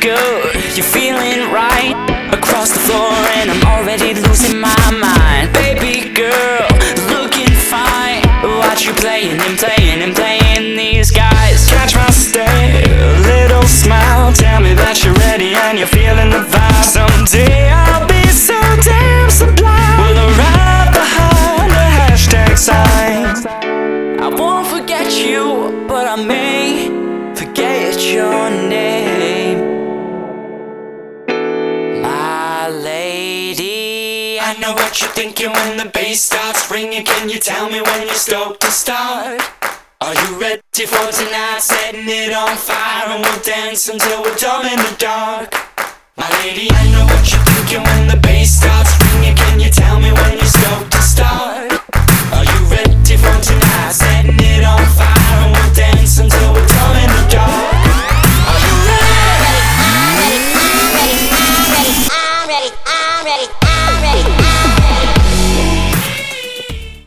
good, you're feeling right. Across the floor and I'm already losing my mind. Baby girl, looking fine. Watch you playing and playing and playing these guys. Catch my stare, little smile. Tell me that you're ready and you're feeling the vibe. Someday I'll be so damn sublime. We'll arrive behind the hashtag sign. I won't forget you, but I may forget your name, my lady. I know what you're thinking when the bass starts ringing. Can you tell me when you're stoked to start? Are you ready for tonight? Setting it on fire and we'll dance until we're dumb in the dark. My lady, I know what you're